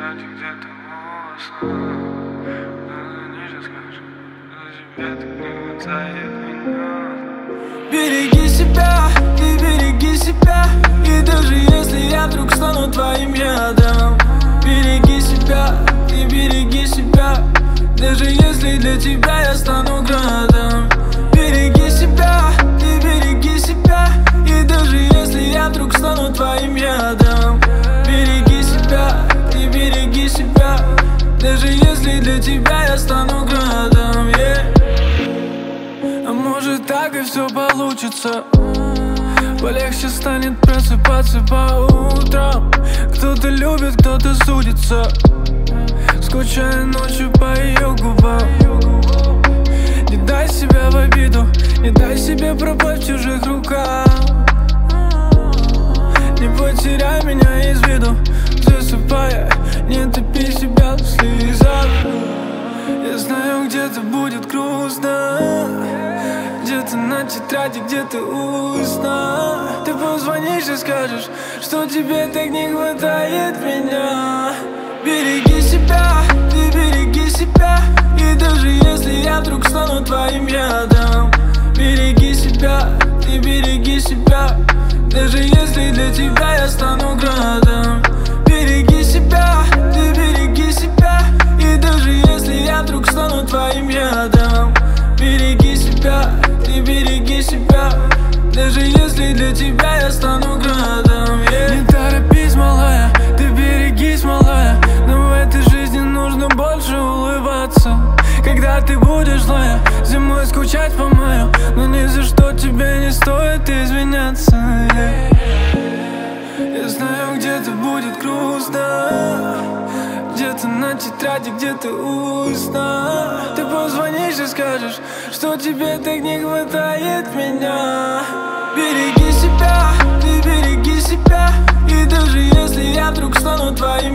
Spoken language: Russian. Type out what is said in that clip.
тетради где-то во снах. Ниже скажешь, за тебя так не хватает меня. Береги себя, ты береги себя. И даже если я вдруг стану твоим ядом, береги себя, ты береги себя. Даже если для тебя я стану градом, береги себя, ты береги себя. И даже если я вдруг стану твоим ядом, береги себя, ты береги себя. Даже если для тебя я стану градом, А может так и все получится. Полегче станет просыпаться по утрам. Кто-то любит, кто-то судится, скучая ночью по ее губам. Не дай себя в обиду, не дай себе пропасть в чужих руках. Не потеряй меня из виду, засыпая, не топи себя в слезах. Я знаю, где-то будет грустно, где-то на тетради, где-то устно. Ты позвонишь и скажешь, что тебе так не хватает меня. Береги себя, ты береги себя. И даже если я вдруг стану твоим ядом, береги себя, ты береги себя. Даже если для тебя я стану градом, береги себя, ты береги себя. И даже если я вдруг стану твоим ядом, береги себя, ты береги себя. Даже если для тебя я стану градом, Не торопись, малая, ты берегись, малая. Но в этой жизни нужно больше улыбаться. Когда ты будешь злая, зимой скучать по маю, но ни за что тебе не стоит извиняться, Я знаю, где-то будет грустно, где-то на тетради, где-то устно. Ты позвонишь и скажешь, что тебе так не хватает меня. Береги себя, ты береги себя. И даже если я вдруг стану твоим